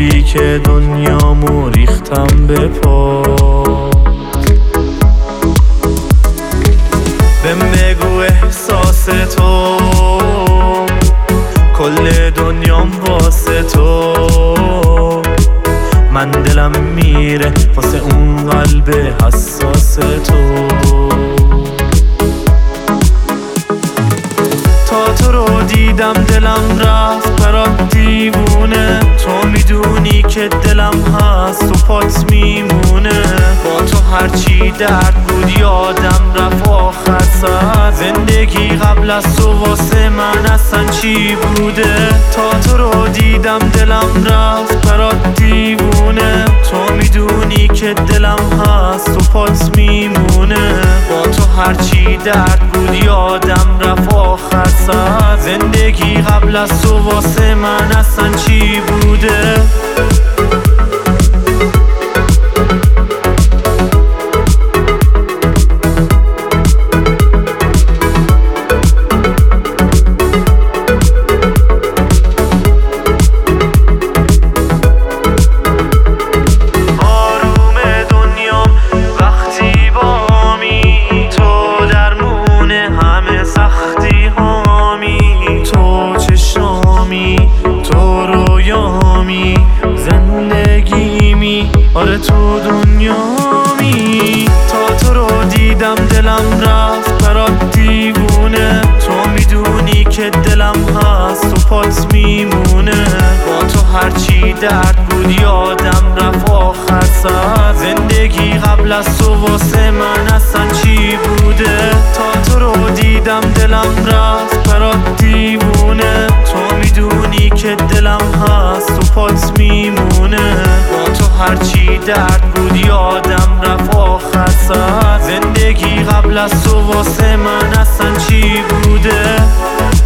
گفتی که دنیامو ریختم به پا. بهم بگو احساس تو، کل دنیام واسه تو. من دلم میره واسه اون قلب حساس تو. تا تو رو دیدم دلم رفت برات دیوونه. تو میدونی که دلم هست و پات میمونه. با تو هرچی درد بود یادم رفت آخر سر. زندگی قبل از تو واسه من اصلا چی بوده؟ تا تو رو دیدم دلم رفت برات دیوونه. تو میدونی که دلم هست و پات میمونه. با تو هرچی درد بود یادم رفت آخر سر. زندگی قبل از تو واسه من اصلا چی بوده؟ آره تو دنیامی. تا تو رو دیدم دلم رفت برات دیوونه. تو میدونی که دلم هست و پات میمونه. با تو هرچی درد بود یادم رفت آخر سر. زندگی قبل از تو واسه من اصلا چی بوده؟ تا تو رو دیدم دلم رفت برات دیوونه. تو میدونی که دلم هست و پات میمونه. با تو هرچی درد بود یادم رفت آخر سر. زندگی قبل از تو واسه من اصلا چی بوده؟